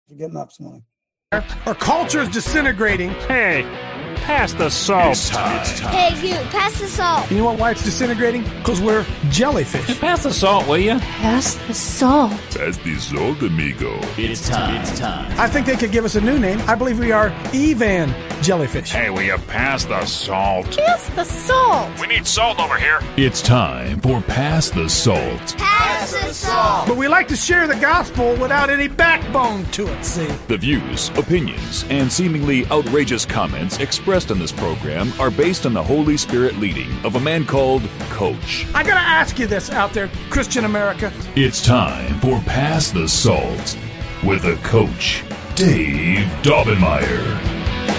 for getting up this morning. Our culture is disintegrating. Hey, pass the salt. It's time. Hey, you, pass the salt. You know why it's disintegrating? Because we're jellyfish. Pass the salt, will you? Pass the salt. Pass the salt, amigo. It's time. It's time. I think they could give us a new name. I believe we are Evan jellyfish. Hey, will you pass the salt? Pass the salt. We need salt over here. It's time for Pass the Salt. Pass the salt. But we like to share the gospel without any backbone to it, see? The views, opinions, and seemingly outrageous comments expressed on this program are based on the Holy Spirit leading of a man called Coach. I gotta ask you this out there, Christian America. It's time for Pass the Salt with a Coach, Dave Daubenmire.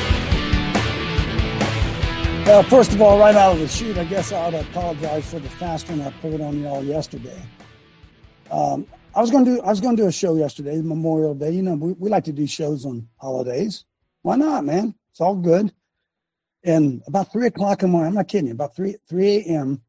First of all, right out of the chute, I guess I ought to apologize for the fast one I pulled on y'all yesterday. I was going to do a show yesterday, Memorial Day. You know, we like to do shows on holidays. Why not, man? It's all good. And about 3 o'clock in the morning, I'm not kidding you, about 3 a.m.,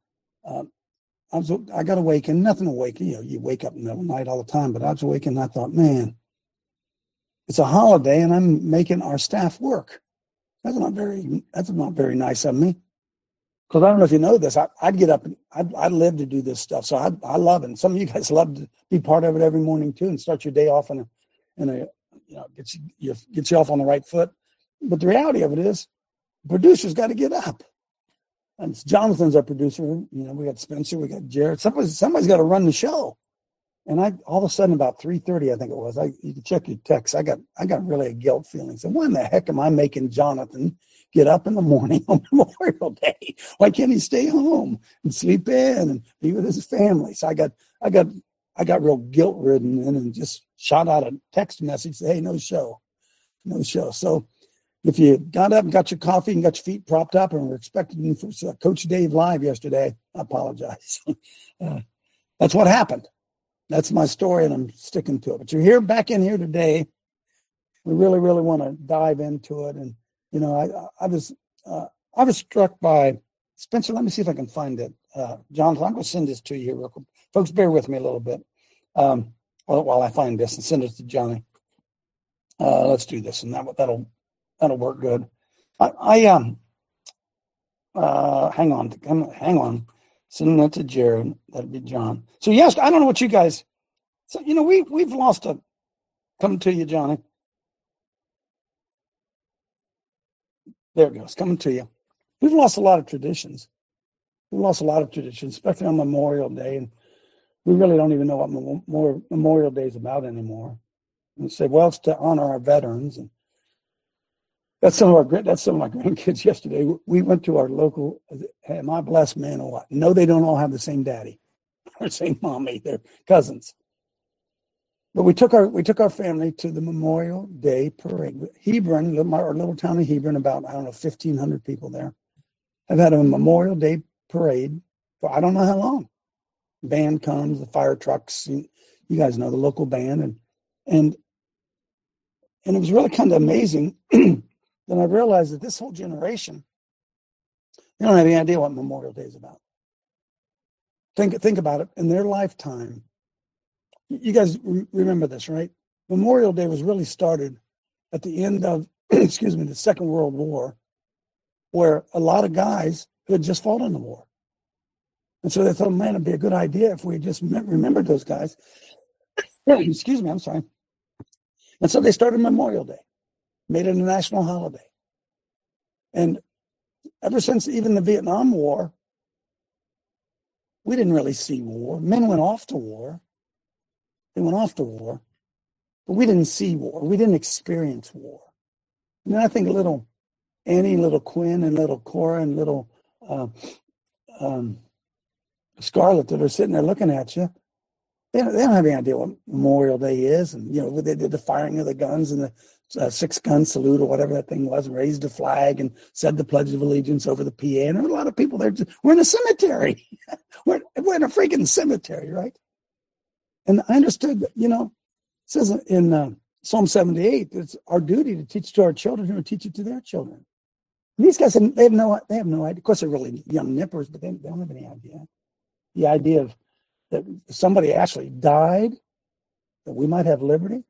I got awakened. Nothing awakened. You know, you wake up in the middle of the night all the time, but I was awakened and I thought, man, it's a holiday and I'm making our staff work. That's not very nice of me. Because I don't know if you know this, I'd get up and I'd live to do this stuff. So I love it. And some of you guys love to be part of it every morning too, and start your day off in a gets you off on the right foot. But the reality of it is, the producer's got to get up. And Jonathan's our producer. You know, we got Spencer, we got Jared. Somebody's got to run the show. And all of a sudden, about 3:30, I think it was. You can check your text. I got really a guilt feeling. So why in the heck am I making Jonathan get up in the morning on Memorial Day? Why can't he stay home and sleep in and be with his family? So I got real guilt ridden and just shot out a text message. Say, hey, no show. So if you got up and got your coffee and got your feet propped up and were expecting for Coach Dave live yesterday, I apologize. That's what happened. That's my story, and I'm sticking to it. But you're back in here today. We really, really want to dive into it. And you know, I was struck by Spencer. Let me see if I can find it. Jonathan, I'm going to send this to you here real quick. Folks, bear with me a little bit while I find this and send it to Johnny. Let's do this, and that'll work good. Hang on. Sending that to Jared. That'd be John. So yes, I don't know what you guys. So you know, we've lost a. Coming to you, Johnny. There it goes. Coming to you. We've lost a lot of traditions. Especially on Memorial Day, and we really don't even know what Memorial Day is about anymore. And say, well, it's to honor our veterans, and that's some of my grandkids yesterday. We went to our local. Am I blessed man or what? No, they don't all have the same daddy or same mommy. They're cousins. But we took our family to the Memorial Day parade. Hebron, our little town of Hebron, about 1,500 people there, have had a Memorial Day parade for I don't know how long. Band comes, the fire trucks. You guys know the local band, and it was really kind of amazing. Then I realized that this whole generation, they don't have any idea what Memorial Day is about. Think about it. In their lifetime, you guys remember this, right? Memorial Day was really started at the end of, the Second World War, where a lot of guys who had just fought in the war. And so they thought, man, it'd be a good idea if we just remembered those guys. Excuse me, I'm sorry. And so they started Memorial Day. Made it a national holiday. And ever since even the Vietnam War, we didn't really see war. Men went off to war. They went off to war. But we didn't see war. We didn't experience war. And then I think little Annie, little Quinn, and little Cora, and little Scarlett that are sitting there looking at you, they don't have any idea what Memorial Day is. And, you know, they did the firing of the guns and the 6-gun salute or whatever that thing was, raised the flag and said the Pledge of Allegiance over the PA. And there were a lot of people there. We're in a cemetery. we're in a freaking cemetery, right? And I understood that, you know, it says in Psalm 78, it's our duty to teach to our children who will teach it to their children. And these guys, they have no idea. Of course, they're really young nippers, but they don't have any idea. The idea of that somebody actually died, that we might have liberty,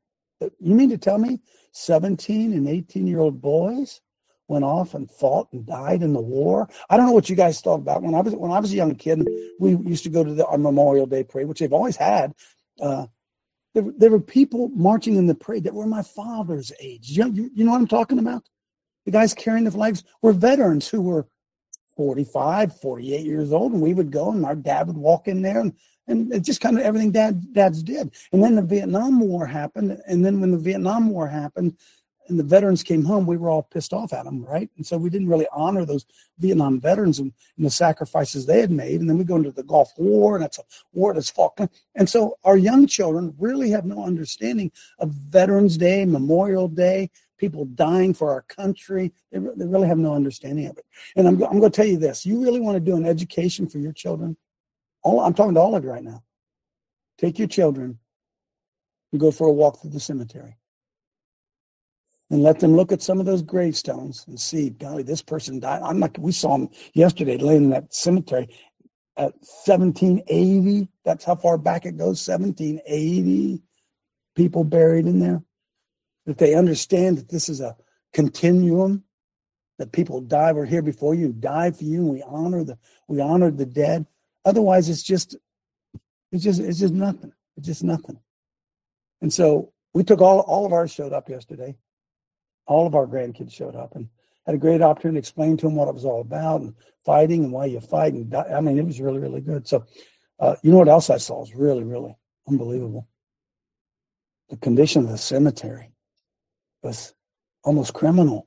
You mean to tell me 17 and 18-year-old boys went off and fought and died in the war? I don't know what you guys thought about. When I was a young kid, we used to go to our Memorial Day parade, which they've always had. There were people marching in the parade that were my father's age. You know what I'm talking about? The guys carrying the flags were veterans who were 45, 48 years old, and we would go, and our dad would walk in there, and it's just kind of everything dads did. And then the Vietnam War happened, and then when the Vietnam War happened and the veterans came home, we were all pissed off at them, right? And so we didn't really honor those Vietnam veterans and the sacrifices they had made. And then we go into the Gulf War, and that's a war that's fought. And so our young children really have no understanding of Veterans Day, Memorial Day, people dying for our country. They really have no understanding of it. And I'm going to tell you this. You really want to do an education for your children? I'm talking to all of you right now. Take your children and go for a walk through the cemetery. And let them look at some of those gravestones and see, golly, this person died. We saw him yesterday laying in that cemetery at 1780. That's how far back it goes, 1780 people buried in there. That they understand that this is a continuum, that people die. We're here before you and die for you, and we honor the dead. Otherwise, it's just nothing. It's just nothing. And so we took all of ours showed up yesterday. All of our grandkids showed up and had a great opportunity to explain to them what it was all about and fighting and why you fight. And I mean, it was really, really good. So, you know what else I saw is really, really unbelievable. The condition of the cemetery was almost criminal.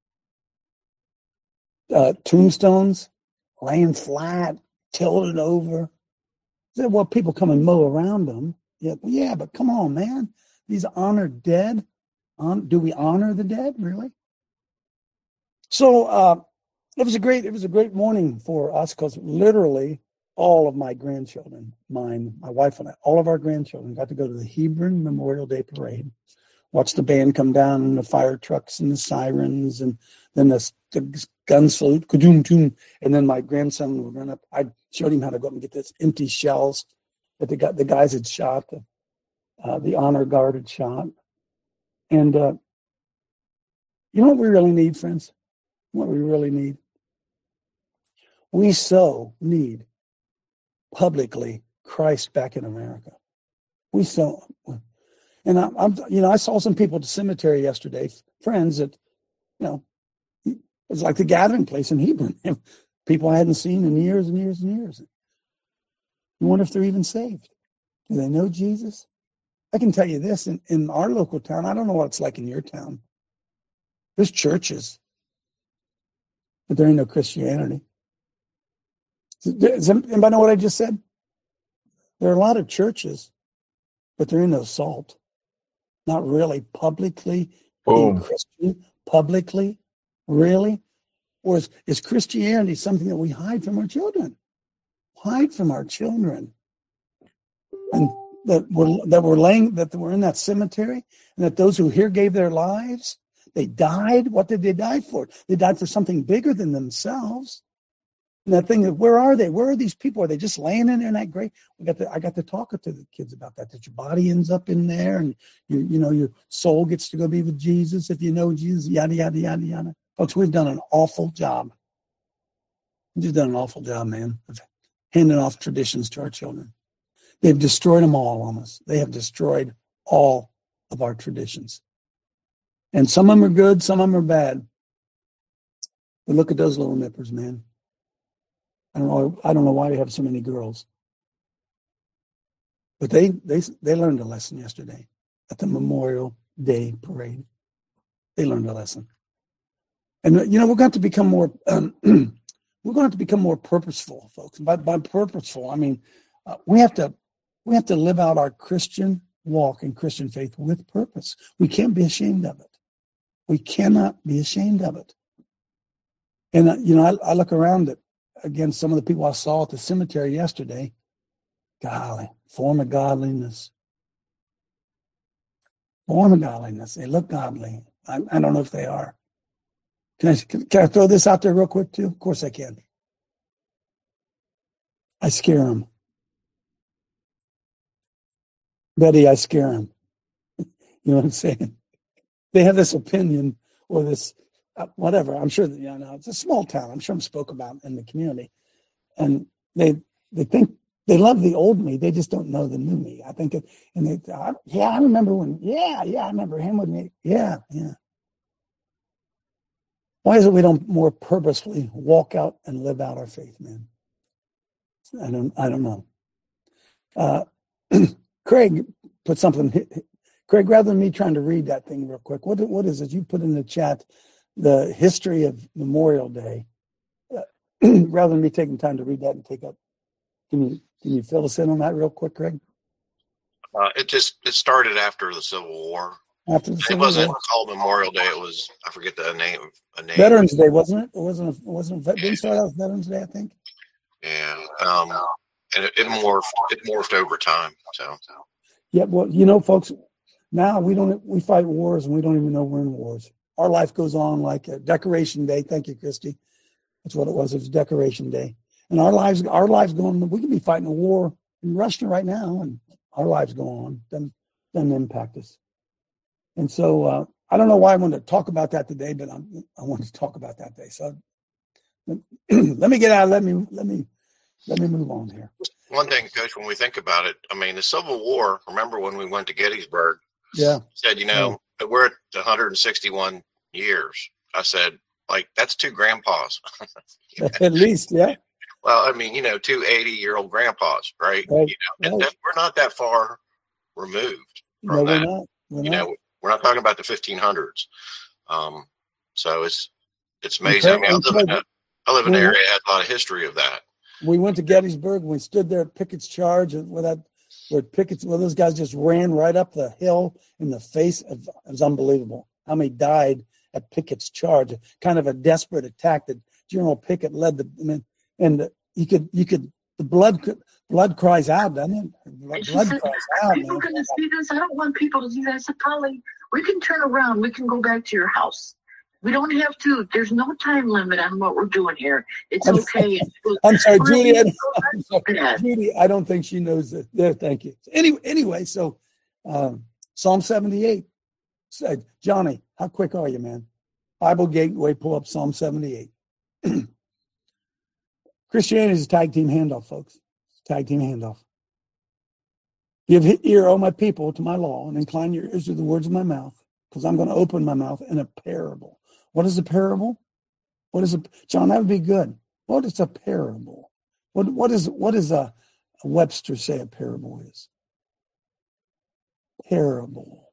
Tombstones laying flat, tilted over. Well, people come and mow around them. Yeah, but come on, man. These honored dead. Do we honor the dead, really? So it was a great morning for us, because literally all of my grandchildren, my wife and I, all of our grandchildren got to go to the Hebron Memorial Day Parade, watch the band come down and the fire trucks and the sirens, and then the gun salute, ka-doom-toom, and then my grandson would run up. I showed him how to go up and get this empty shells that the guys had shot, the honor guard had shot. And you know what we really need, friends? What we really need? We so need publicly Christ back in America. And I saw some people at the cemetery yesterday, friends that, it was like the gathering place in Hebron. People I hadn't seen in years and years and years. You wonder if they're even saved. Do they know Jesus? I can tell you this, in our local town, I don't know what it's like in your town. There's churches, but there ain't no Christianity. Does anybody know what I just said? There are a lot of churches, but there ain't no salt. Not really publicly being Christian, publicly, really? Or is Christianity something that we hide from our children? Hide from our children. And that were in that cemetery, and that those who here gave their lives, they died. What did they die for? They died for something bigger than themselves. And that thing, where are they? Where are these people? Are they just laying in there in that grave? I got to talk to the kids about that your body ends up in there, and your soul gets to go be with Jesus if you know Jesus, yada, yada, yada, yada. Folks, we've done an awful job. We've just done an awful job, man, of handing off traditions to our children. They've destroyed them all on us. They have destroyed all of our traditions. And some of them are good, some of them are bad. But look at those little nippers, man. I don't know why they have so many girls. But they learned a lesson yesterday at the Memorial Day Parade. They learned a lesson. And we're going to become more we're going to become more purposeful, folks. By purposeful, I mean we have to live out our Christian walk and Christian faith with purpose. We can't be ashamed of it. We cannot be ashamed of it. And, I look around at, again, some of the people I saw at the cemetery yesterday. Golly, form of godliness. Form of godliness. They look godly. I don't know if they are. Can I throw this out there real quick, too? Of course I can. I scare them. Betty, I scare him. You know what I'm saying? They have this opinion or this whatever. I'm sure that, it's a small town. I'm sure I'm spoke about in the community. And they think they love the old me. They just don't know the new me. I think, I remember when, I remember him with me. Yeah. Why is it we don't more purposefully walk out and live out our faith, man? I don't know. Craig put something. Craig, rather than me trying to read that thing real quick, what is it? You put in the chat the history of Memorial Day. Rather than me taking time to read that and take up, can you fill us in on that real quick, Craig? It started after the Civil War. It wasn't called Memorial Day. It was, I forget the name. Veterans Day, wasn't it? Didn't start out as Veterans Day, I think. Yeah. And it morphed over time. So. Yeah. Well, folks, now we fight wars and we don't even know we're in wars. Our life goes on like a Decoration Day. Thank you, Christy. That's what it was. It was Decoration Day. And our lives go on. We could be fighting a war in Russia right now, and our lives go on. Doesn't impact us. And so I don't know why I wanted to talk about that today, but I wanted to talk about that day. So let me get out. Let me move on here. One thing, Coach, when we think about it, I mean, the Civil War. Remember when we went to Gettysburg? Yeah. Said, we're at 161 years. I said, that's two grandpas. At least, yeah. Well, I mean, two 80-year-old grandpas, right? Right. We're not that far removed No, from that. We're not. We're not talking about the 1500s. So it's amazing. Okay. I live in an area that has a lot of history of that. We went to Gettysburg and we stood there at Pickett's Charge where those guys just ran right up the hill in the face of. It was unbelievable how many died at Pickett's Charge. Kind of a desperate attack that General Pickett led the blood cries out, doesn't it? Blood cries out. People going to see this. I don't want people to see that. I said, Polly, we can turn around. We can go back to your house. We don't have to. There's no time limit on what we're doing here. It's okay. I'm sorry, Julie. Judy, I don't think she knows that. There, thank you. Anyway, so Psalm 78 said, Johnny, how quick are you, man? Bible Gateway, pull up Psalm 78. Christianity is a tag team handoff, folks. Tag team handoff. Give ear, O my people, to my law, and incline your ears to the words of my mouth, because I'm going to open my mouth in a parable. What is a parable? John, that would be good. What is a parable? What is a Webster say a parable is? Parable.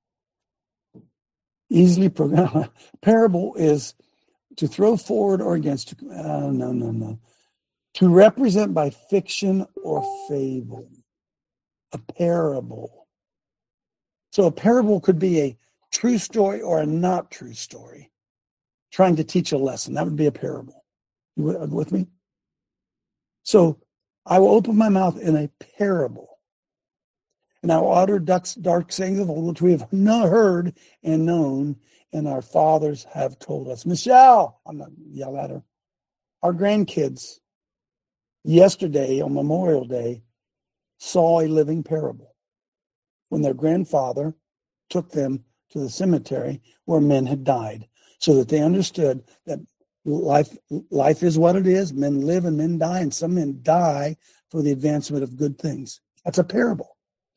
Easily programmed. Parable is to throw forward or against. No. To represent by fiction or fable. A parable. So a parable could be a true story or a not true story. Trying to teach a lesson. That would be a parable. You with me? So I will open my mouth in a parable. And I will utter dark sayings of old, which we have not heard and known, and our fathers have told us. Michelle, I'm not yell at her. Our grandkids, yesterday on Memorial Day, saw a living parable when their grandfather took them to the cemetery where men had died, so that they understood that life is what it is. Men live and men die, and some men die for the advancement of good things. That's a parable.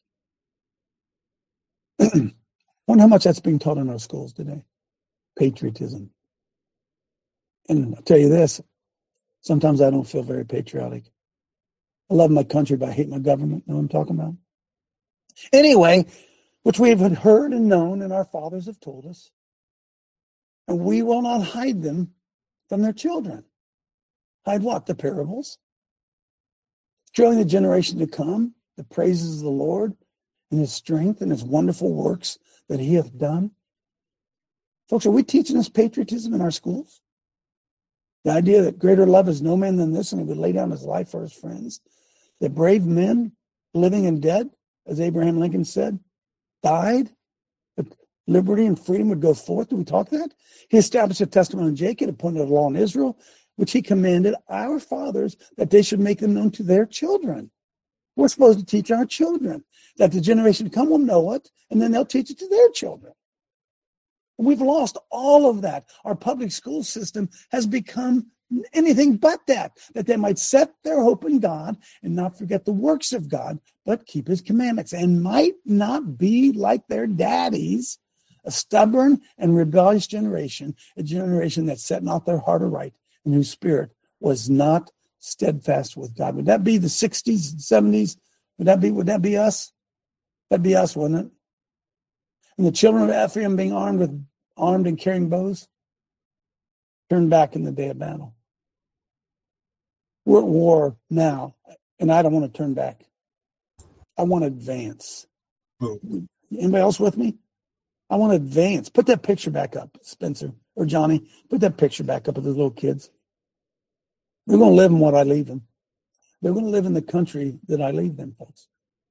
Wonder how much that's being taught in our schools today. Patriotism. And I'll tell you this, sometimes I don't feel very patriotic. I love my country, but I hate my government. Know what I'm talking about? Anyway, which we have heard and known, and our fathers have told us, and we will not hide them from their children. Hide what? The parables. Showing the generation to come the praises of the Lord and his strength and his wonderful works that he hath done. Folks, are we teaching us patriotism in our schools? The idea that greater love is no man than this, and he would lay down his life for his friends. That brave men, living and dead, as Abraham Lincoln said, died. That liberty and freedom would go forth. Do we talk that? He established a testament on Jacob, appointed a law in Israel, which he commanded our fathers that they should make them known to their children. We're supposed to teach our children, that the generation to come will know it, and then they'll teach it to their children. We've lost all of that. Our public school system has become anything but that they might set their hope in God and not forget the works of God, but keep his commandments, and might not be like their daddies, a stubborn and rebellious generation, a generation that set not their heart aright and whose spirit was not steadfast with God. Would that be the 60s and 70s? Would that be us? That'd be us, wouldn't it? And the children of Ephraim being armed and carrying bows, turned back in the day of battle. We're at war now, and I don't want to turn back. I want to advance. Anybody else with me? I want to advance. Put that picture back up, Spencer or Johnny. Put that picture back up of those little kids. They're going to live in what I leave them. They're going to live in the country that I leave them, folks.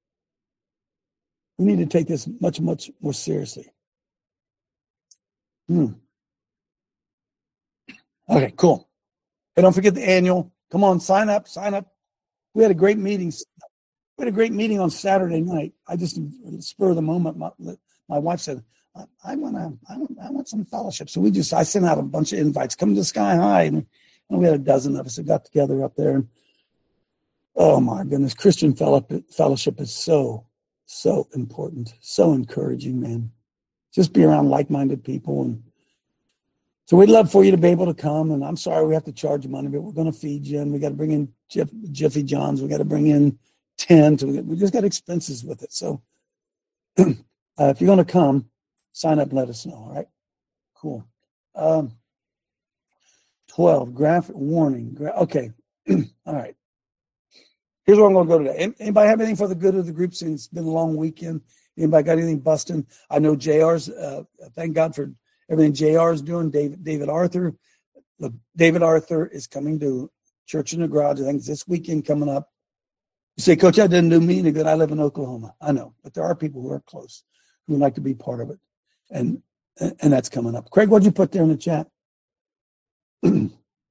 We need to take this much, much more seriously. Okay, cool. And don't forget the annual. Come on, sign up. We had a great meeting. We had a great meeting on Saturday night. I just, spur of the moment, my wife said, I want some fellowship. So I sent out a bunch of invites. Come to Sky High. And we had a dozen of us that got together up there. And oh my goodness, Christian fellowship is so important, so encouraging, man. Just be around like-minded people. And so we'd love for you to be able to come. And I'm sorry we have to charge money, but we're going to feed you. And we got to bring in Jiffy Johns. We got to bring in tents. We just got expenses with it. So if you're going to come, sign up and let us know. All right? Cool. 12, graphic warning. Okay. All right. Here's where I'm going to go today. Anybody have anything for the good of the group since it's been a long weekend? Anybody got anything busting? I know JR's, thank God for everything JR is doing. David Arthur. Look, David Arthur is coming to Church in the Garage. I think it's this weekend coming up. You say, Coach, that didn't do me any good. I live in Oklahoma. I know, but there are people who are close who would like to be part of it. And that's coming up. Craig, what'd you put there in the chat? I'm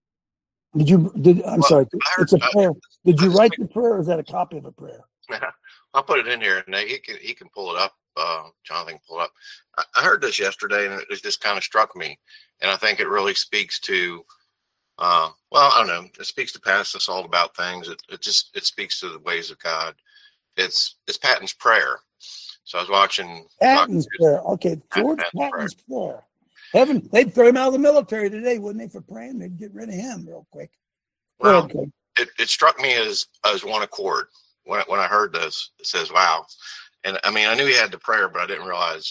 sorry. It's a prayer. Did you write the prayer, or is that a copy of a prayer? I'll put it in here, and he can pull it up. Jonathan can pull it up. I heard this yesterday, and it just kind of struck me, and I think it really speaks to, I don't know. It speaks to past us all about things. It speaks to the ways of God. It's Patton's prayer. So I was watching Patton's prayer. Okay, George Patton's prayer. Heaven, they'd throw him out of the military today, wouldn't they, for praying? They'd get rid of him real quick. Well, it struck me as one accord when I heard this. It says, "Wow," and I mean, I knew he had the prayer, but I didn't realize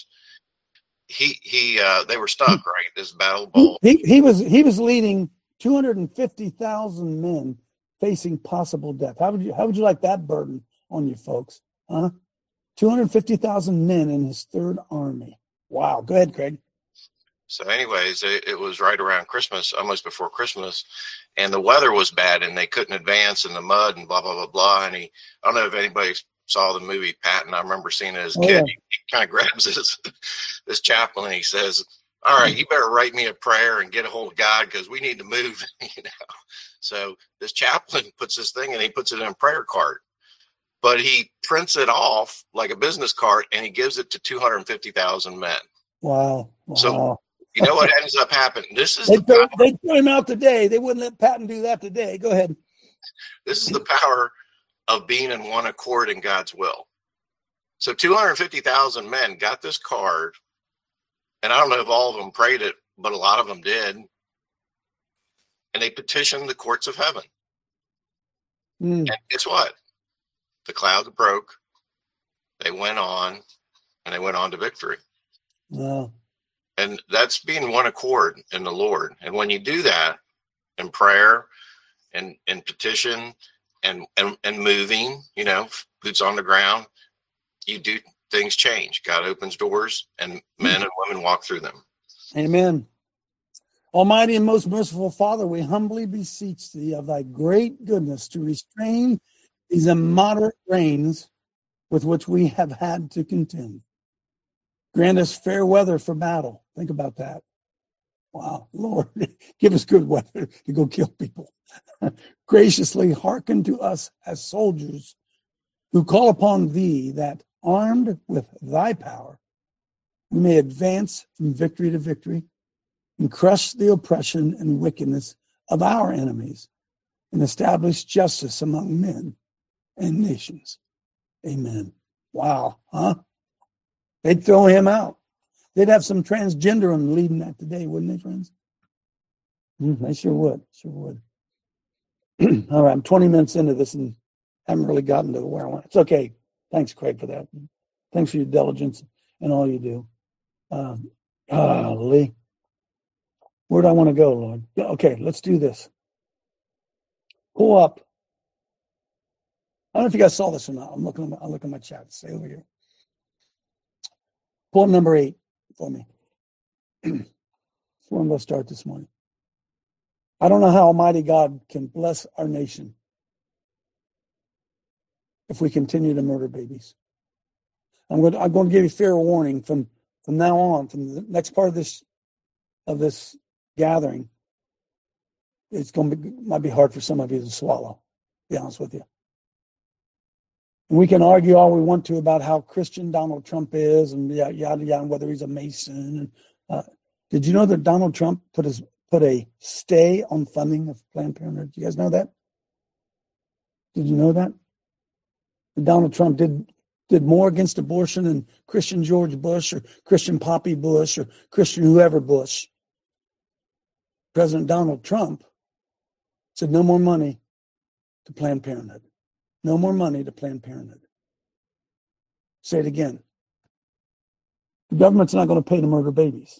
they were stuck. Right, this battle ball. He was leading 250,000 men facing possible death. How would you like that burden on you folks? Huh? 250,000 men in his third army. Wow. Go ahead, Craig. So anyways, it was right around Christmas, almost before Christmas, and the weather was bad, and they couldn't advance in the mud and blah, blah, blah, blah. And I don't know if anybody saw the movie Patton. I remember seeing it as a kid. Yeah. He kind of grabs this chaplain, and he says, "All right, you better write me a prayer and get a hold of God, because we need to move." So this chaplain puts this thing, and he puts it in a prayer card. But he prints it off like a business card, and he gives it to 250,000 men. Wow. So you know what ends up happening? They threw him out today. They wouldn't let Patton do that today. Go ahead. This is the power of being in one accord in God's will. So 250,000 men got this card, and I don't know if all of them prayed it, but a lot of them did. And they petitioned the courts of heaven. And guess what? The clouds broke. They went on, and they went on to victory. Wow. And that's being one accord in the Lord. And when you do that in prayer and petition and moving, boots on the ground, you do, things change. God opens doors, and men and women walk through them. Amen. Almighty and most merciful Father, we humbly beseech thee of thy great goodness to restrain these immoderate rains with which we have had to contend. Grant us fair weather for battle. Think about that. Wow, Lord, give us good weather to go kill people. Graciously hearken to us as soldiers who call upon thee that, armed with thy power, we may advance from victory to victory and crush the oppression and wickedness of our enemies and establish justice among men and nations. Amen. Wow, huh? They'd throw him out. They'd have some transgenderism leading that today, wouldn't they, friends? They sure would. All right, I'm 20 minutes into this and haven't really gotten to where I want. It's okay. Thanks, Craig, for that. Thanks for your diligence and all you do. Lee, where do I want to go, Lord? Yeah, okay, let's do this. Pull up. I don't know if you guys saw this or not. I'll look at my chat. Stay over here. Pull up number 8 for me. That's where I'm going to start this morning. I don't know how Almighty God can bless our nation if we continue to murder babies. I'm going to give you fair warning from now on, from the next part of this gathering. Might be hard for some of you to swallow, to be honest with you. And we can argue all we want to about how Christian Donald Trump is and yada yada, and whether he's a Mason. Did you know that Donald Trump put a stay on funding of Planned Parenthood? Do you guys know that? Did you know that? Donald Trump did more against abortion than Christian George Bush or Christian Poppy Bush or Christian whoever Bush. President Donald Trump said no more money to Planned Parenthood. No more money to Planned Parenthood. Say it again. The government's not going to pay to murder babies.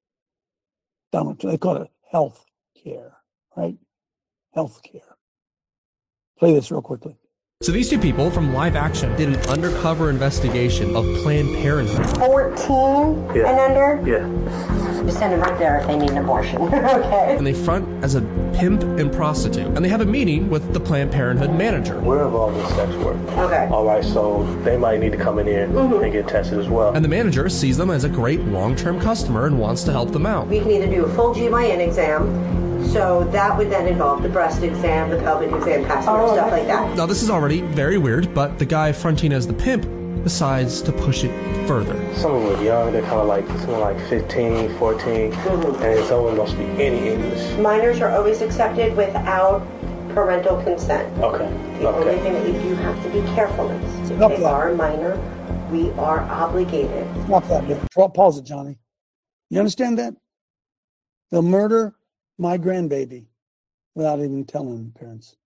They call it health care, right? Health care. Play this real quickly. So these two people from Live Action did an undercover investigation of Planned Parenthood. 14 and under? Yeah. Just send them right there if they need an abortion. Okay. And they front as a pimp and prostitute. And they have a meeting with the Planned Parenthood manager. We're involved in sex work. Okay. All right, so they might need to come in here and get tested as well. And the manager sees them as a great long-term customer and wants to help them out. We can either do a full GYN exam, so that would then involve the breast exam, the pelvic exam, password, stuff like that. Now, this is already very weird, but the guy fronting as the pimp decides to push it further. Some of them are young, they're kind of like, someone like 15, 14, and some of them don't speak any English. Minors are always accepted without parental consent. Okay. The only thing that you do have to be careful is if they are a minor, we are obligated. Stop that bit. Pause it, Johnny. You understand that? They'll murder my grandbaby without even telling the parents.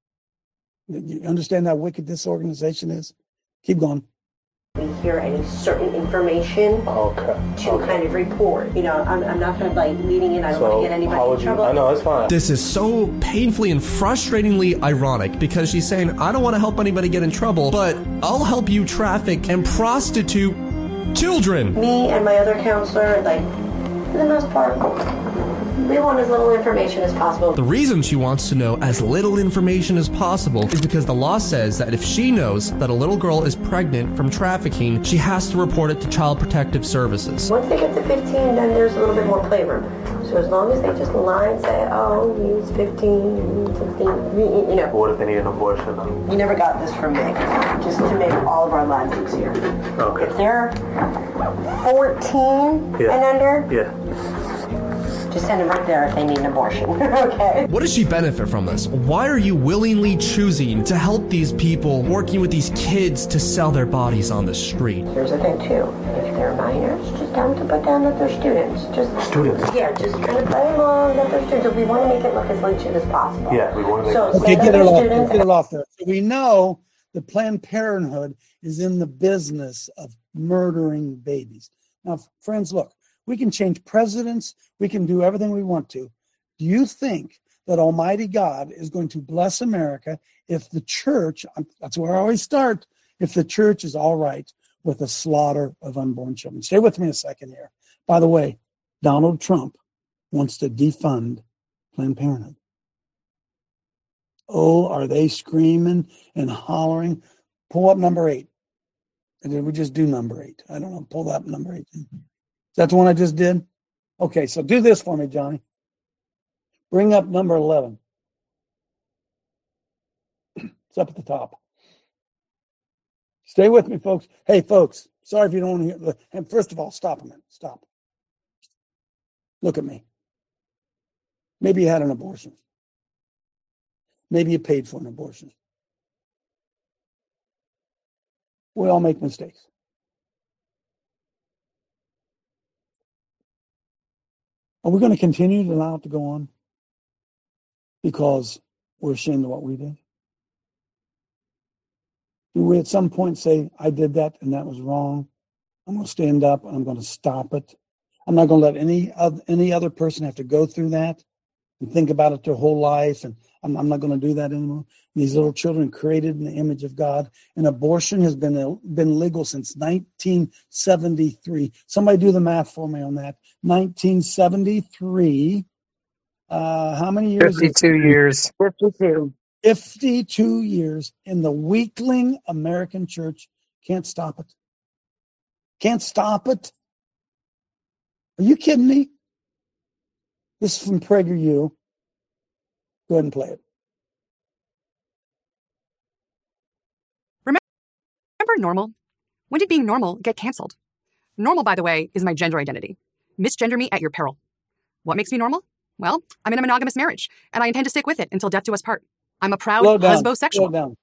You understand how wicked this organization is? Keep going. We hear any certain information to kind of report. You know, I'm not kind of like leading in. I don't want to get anybody in trouble. I know, it's fine. This is so painfully and frustratingly ironic because she's saying, I don't want to help anybody get in trouble, but I'll help you traffic and prostitute children. Me and my other counselor, like, for the most part, we want as little information as possible. The reason she wants to know as little information as possible is because the law says that if she knows that a little girl is pregnant from trafficking, she has to report it to Child Protective Services. Once they get to 15, then there's a little bit more playroom. So as long as they just lie and say, oh, he's 15, 16, you know. What if they need an abortion? You never got this from me. Just to make all of our lives easier. Okay. If they're 14 and under, just send them right there if they need an abortion. Okay. What does she benefit from this? Why are you willingly choosing to help these people working with these kids to sell their bodies on the street? Here's the thing too. If they're minors, just tell them to put down that they're students. Students? Yeah, just kind of play along that they're students. We want to make it look as legit as possible. Yeah, we want to make it. Okay, get it off there. So we know that Planned Parenthood is in the business of murdering babies. Now, friends, look. We can change presidents. We can do everything we want to. Do you think that Almighty God is going to bless America if the church, that's where I always start, if the church is all right with the slaughter of unborn children? Stay with me a second here. By the way, Donald Trump wants to defund Planned Parenthood. Oh, are they screaming and hollering? Pull up number 8. And did we just do number 8? I don't know. Pull up number 8. That's the one I just did? Okay, so do this for me, Johnny. Bring up number 11. It's up at the top. Stay with me, folks. Hey, folks, sorry if you don't want to hear. And first of all, stop a minute. Stop. Look at me. Maybe you had an abortion. Maybe you paid for an abortion. We all make mistakes. Are we going to continue to allow it to go on because we're ashamed of what we did? Do we at some point say, I did that and that was wrong? I'm going to stand up and I'm going to stop it. I'm not going to let any other person have to go through that and think about it their whole life. And I'm not going to do that anymore. These little children created in the image of God. And abortion has been legal since 1973. Somebody do the math for me on that. 1973. How many years? 52 years. 52 years in the weakling American church. Can't stop it. Can't stop it. Are you kidding me? This is from PragerU. Go ahead and play it. Remember normal? When did being normal get canceled? Normal, by the way, is my gender identity. Misgender me at your peril. What makes me normal? Well, I'm in a monogamous marriage, and I intend to stick with it until death do us part. I'm a proud husbosexual. Slow down.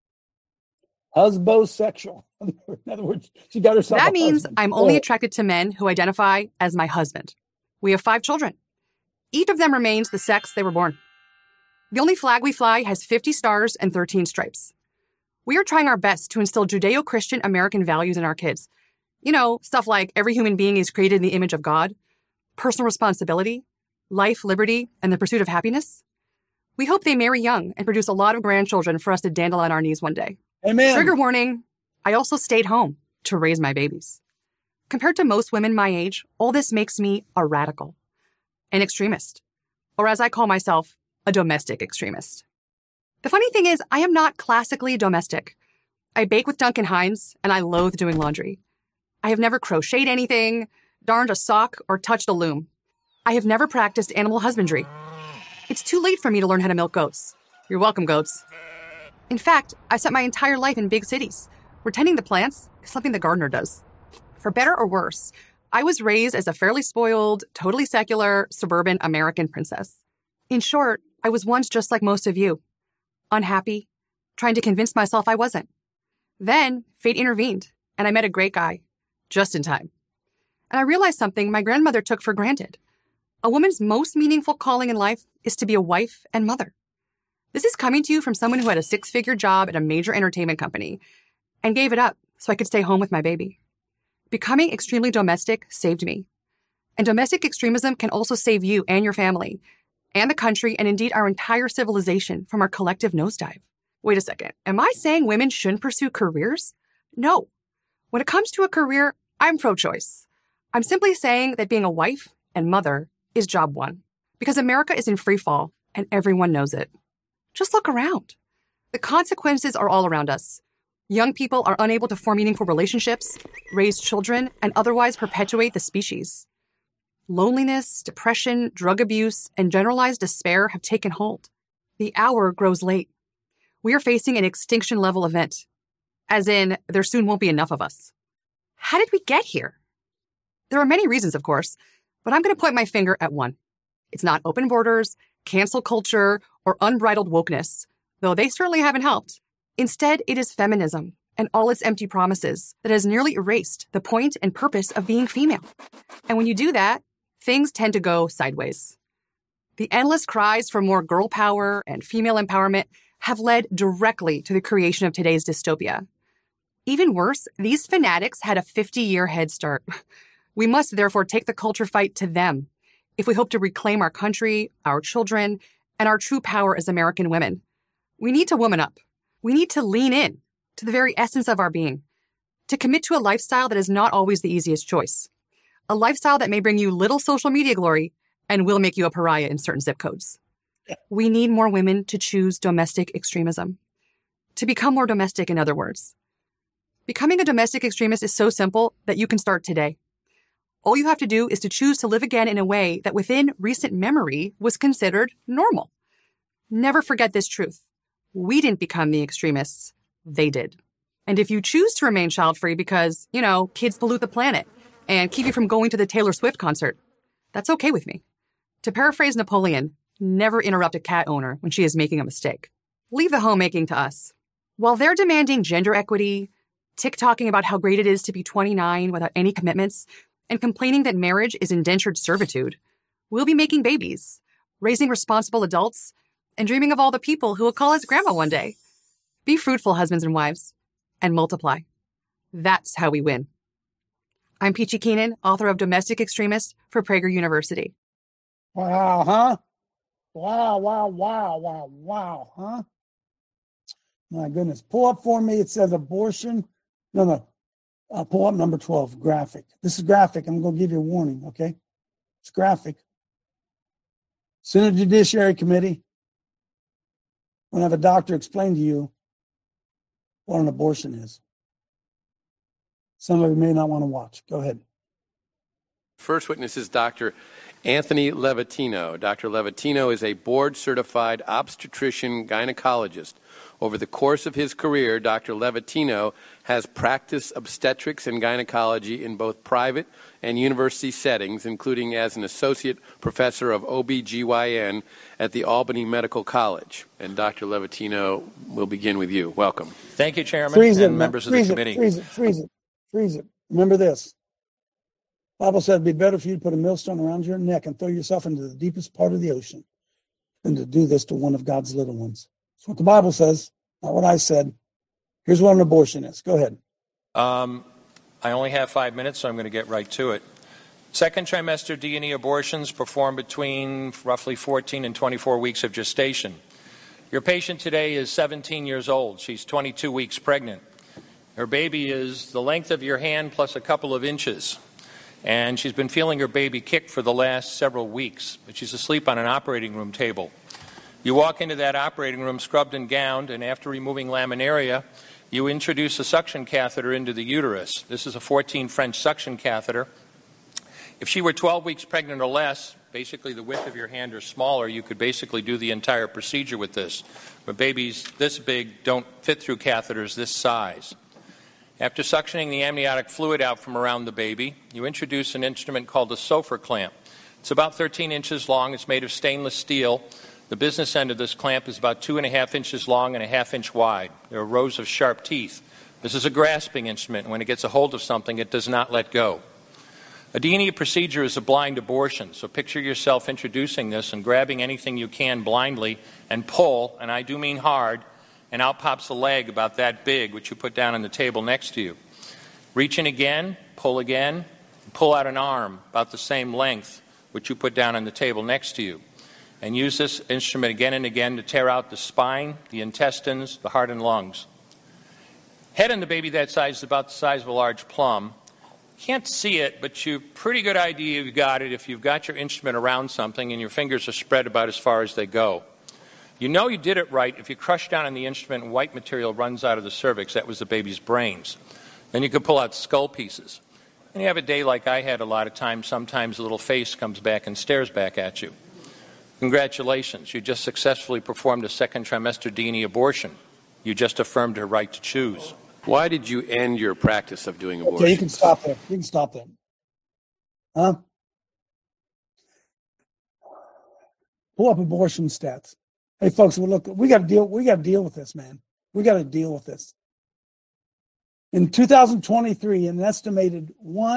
Husbosexual. In other words, she got herself That a means husband. I'm only attracted to men who identify as my husband. We have 5 children. Each of them remains the sex they were born. The only flag we fly has 50 stars and 13 stripes. We are trying our best to instill Judeo-Christian American values in our kids. You know, stuff like every human being is created in the image of God, personal responsibility, life, liberty, and the pursuit of happiness. We hope they marry young and produce a lot of grandchildren for us to dandle on our knees one day. Amen. Trigger warning, I also stayed home to raise my babies. Compared to most women my age, all this makes me a radical, an extremist, or as I call myself, a domestic extremist. The funny thing is, I am not classically domestic. I bake with Duncan Hines, and I loathe doing laundry. I have never crocheted anything, darned a sock, or touched a loom. I have never practiced animal husbandry. It's too late for me to learn how to milk goats. You're welcome, goats. In fact, I spent my entire life in big cities, where tending the plants is something the gardener does. For better or worse, I was raised as a fairly spoiled, totally secular, suburban American princess. In short, I was once just like most of you. Unhappy, trying to convince myself I wasn't. Then, fate intervened, and I met a great guy, just in time. And I realized something my grandmother took for granted. A woman's most meaningful calling in life is to be a wife and mother. This is coming to you from someone who had a 6-figure job at a major entertainment company and gave it up so I could stay home with my baby. Becoming extremely domestic saved me. And domestic extremism can also save you and your family, and the country, and indeed our entire civilization from our collective nosedive. Wait a second. Am I saying women shouldn't pursue careers? No. When it comes to a career, I'm pro-choice. I'm simply saying that being a wife and mother is job one, because America is in free fall and everyone knows it. Just look around. The consequences are all around us. Young people are unable to form meaningful relationships, raise children, and otherwise perpetuate the species. Loneliness, depression, drug abuse, and generalized despair have taken hold. The hour grows late. We are facing an extinction-level event, as in, there soon won't be enough of us. How did we get here? There are many reasons, of course, but I'm going to point my finger at one. It's not open borders, cancel culture, or unbridled wokeness, though they certainly haven't helped. Instead, it is feminism and all its empty promises that has nearly erased the point and purpose of being female. And when you do that, things tend to go sideways. The endless cries for more girl power and female empowerment have led directly to the creation of today's dystopia. Even worse, these fanatics had a 50-year head start. We must therefore take the culture fight to them if we hope to reclaim our country, our children, and our true power as American women. We need to woman up. We need to lean in to the very essence of our being, to commit to a lifestyle that is not always the easiest choice, a lifestyle that may bring you little social media glory and will make you a pariah in certain zip codes. We need more women to choose domestic extremism, to become more domestic, in other words. Becoming a domestic extremist is so simple that you can start today. All you have to do is to choose to live again in a way that within recent memory was considered normal. Never forget this truth. We didn't become the extremists. They did. And if you choose to remain child-free because, kids pollute the planet and keep you from going to the Taylor Swift concert, that's okay with me. To paraphrase Napoleon, never interrupt a cat owner when she is making a mistake. Leave the homemaking to us. While they're demanding gender equity, TikToking about how great it is to be 29 without any commitments, and complaining that marriage is indentured servitude, we'll be making babies, raising responsible adults, and dreaming of all the people who will call us grandma one day. Be fruitful, husbands and wives, and multiply. That's how we win. I'm Peachy Keenan, author of Domestic Extremist for Prager University. Wow, huh? Wow, huh? My goodness. Pull up for me. It says abortion. No. Pull up number 12, graphic. This is graphic. I'm going to give you a warning, okay? It's graphic. Senate Judiciary Committee. I'm going to have a doctor explain to you what an abortion is. Some of you may not want to watch. Go ahead. First witness is Dr. Anthony Levatino. Dr. Levatino is a board-certified obstetrician gynecologist. Over the course of his career, Dr. Levatino has practiced obstetrics and gynecology in both private and university settings, including as an associate professor of OBGYN at the Albany Medical College. And Dr. Levatino, we'll begin with you. Welcome. Thank you, Chairman and members of the committee. Freeze it. Remember this. The Bible said it'd be better for you to put a millstone around your neck and throw yourself into the deepest part of the ocean than to do this to one of God's little ones. That's what the Bible says, not what I said. Here's what an abortion is. Go ahead. I only have 5 minutes, so I'm going to get right to it. Second trimester D&E abortions performed between roughly 14 and 24 weeks of gestation. Your patient today is 17 years old. She's 22 weeks pregnant. Her baby is the length of your hand plus a couple of inches. And she's been feeling her baby kick for the last several weeks, but she's asleep on an operating room table. You walk into that operating room scrubbed and gowned, and after removing laminaria, you introduce a suction catheter into the uterus. This is a 14 French suction catheter. If she were 12 weeks pregnant or less, basically the width of your hand or smaller, you could basically do the entire procedure with this. But babies this big don't fit through catheters this size. After suctioning the amniotic fluid out from around the baby, you introduce an instrument called a Sofer clamp. It's about 13 inches long. It's made of stainless steel. The business end of this clamp is about 2.5 inches long and 1/2 inch wide. There are rows of sharp teeth. This is a grasping instrument. When it gets a hold of something, it does not let go. A D&E procedure is a blind abortion, so picture yourself introducing this and grabbing anything you can blindly and pull, and I do mean hard, and out pops a leg about that big, which you put down on the table next to you. Reach in again, and pull out an arm about the same length, which you put down on the table next to you. And use this instrument again and again to tear out the spine, the intestines, the heart and lungs. Head on the baby that size is about the size of a large plum. Can't see it, but you pretty good idea you've got it if you've got your instrument around something and your fingers are spread about as far as they go. You know you did it right if you crush down on the instrument and white material runs out of the cervix. That was the baby's brains. Then you could pull out skull pieces. And you have a day like I had a lot of times. Sometimes a little face comes back and stares back at you. Congratulations. You just successfully performed a second trimester D&E abortion. You just affirmed her right to choose. Why did you end your practice of doing abortion? Okay, you can stop there. Huh? Pull up abortion stats. Hey, folks, well, look, we got to deal with this, man. We got to deal with this. In 2023, an estimated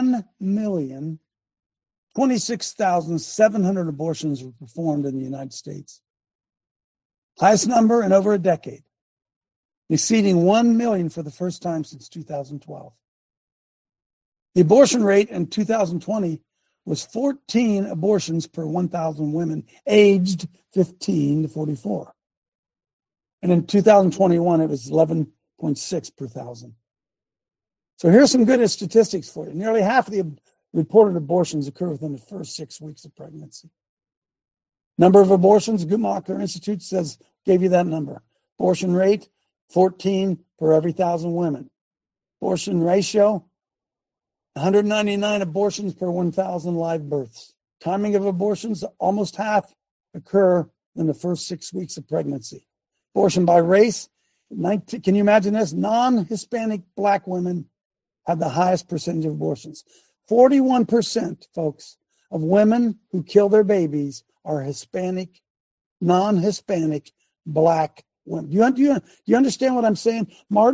1,026,700 abortions were performed in the United States. Highest number in over a decade, exceeding 1 million for the first time since 2012. The abortion rate in 2020 was 14 abortions per 1,000 women aged 15 to 44. And in 2021, it was 11.6 per thousand. So here's some good statistics for you. Nearly half of the reported abortions occur within the first 6 weeks of pregnancy. Number of abortions, Guttmacher Institute gave you that number. Abortion rate, 14 per every 1,000 women. Abortion ratio, 199 abortions per 1,000 live births. Timing of abortions, almost half occur in the first 6 weeks of pregnancy. Abortion by race, Can you imagine this? Non-Hispanic black women have the highest percentage of abortions. 41%, folks, of women who kill their babies are Hispanic, non-Hispanic black women. Do you understand what I'm saying? my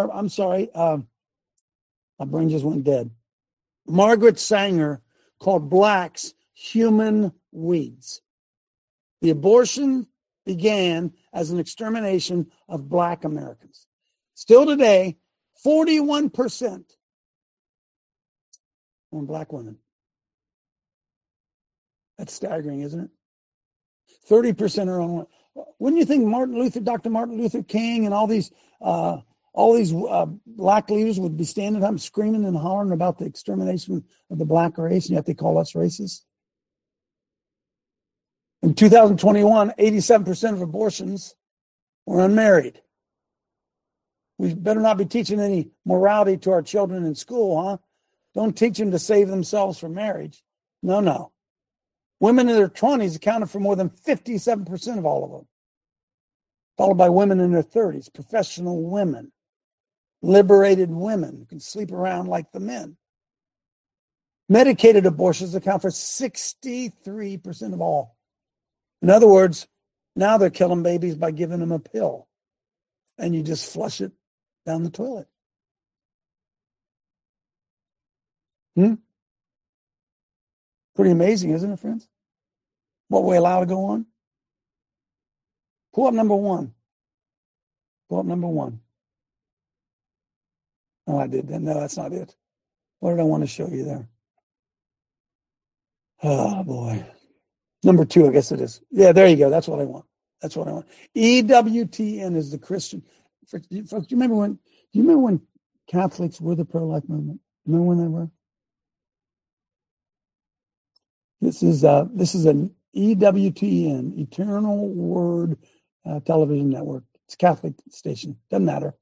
brain just went dead. Margaret Sanger called blacks human weeds. The abortion began as an extermination of black Americans. Still today, 41% are black women. That's staggering, isn't it? 30% are on. Wouldn't you think Dr. Martin Luther King and all these black leaders would be standing up screaming and hollering about the extermination of the black race, and yet they call us racist? In 2021, 87% of abortions were unmarried. We better not be teaching any morality to our children in school, huh? Don't teach them to save themselves from marriage. No. Women in their 20s accounted for more than 57% of all of them, followed by women in their 30s, professional women, liberated women who can sleep around like the men. Medicated abortions account for 63% of all. In other words, now they're killing babies by giving them a pill, and you just flush it down the toilet. Pretty amazing, isn't it, friends? What we allow to go on? Pull up number one. Oh, I did that. No, that's not it. What did I want to show you there? Oh, boy. Number 2, I guess it is. Yeah, there you go. That's what I want. EWTN is the Christian. Folks, do you remember when Catholics were the pro-life movement? Remember when they were? This is an EWTN, Eternal Word Television Network. It's a Catholic station. Doesn't matter.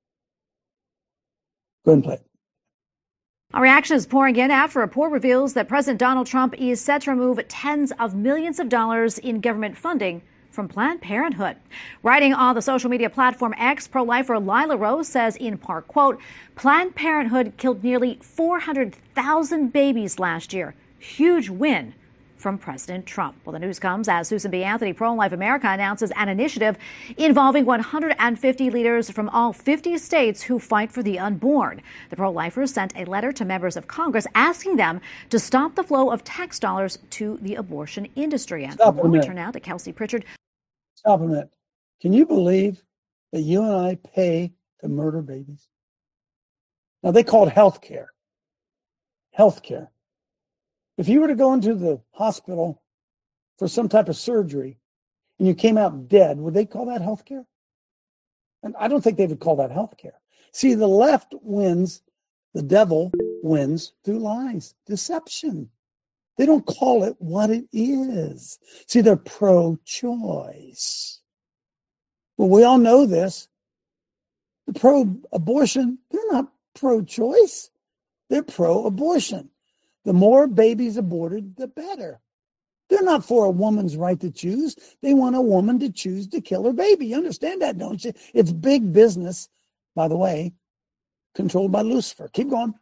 Go ahead and play it. A reaction is pouring in after a report reveals that President Donald Trump is set to remove tens of millions of dollars in government funding from Planned Parenthood. Writing on the social media platform X, pro-lifer Lila Rose says in part, quote, Planned Parenthood killed nearly 400,000 babies last year. Huge win from President Trump. Well, the news comes as Susan B. Anthony, Pro-Life America, announces an initiative involving 150 leaders from all 50 states who fight for the unborn. The pro-lifers sent a letter to members of Congress asking them to stop the flow of tax dollars to the abortion industry. And we'll return now to Kelsey Pritchard. Stop a minute. Can you believe that you and I pay to murder babies? Now, they call it health care. Health care. If you were to go into the hospital for some type of surgery and you came out dead, would they call that health care? And I don't think they would call that health care. See, the left wins, the devil wins through lies, deception. They don't call it what it is. See, they're pro-choice. Well, we all know this. The pro-abortion, they're not pro-choice. They're pro-abortion. The more babies aborted, the better. They're not for a woman's right to choose. They want a woman to choose to kill her baby. You understand that, don't you? It's big business, by the way, controlled by Lucifer. Keep going.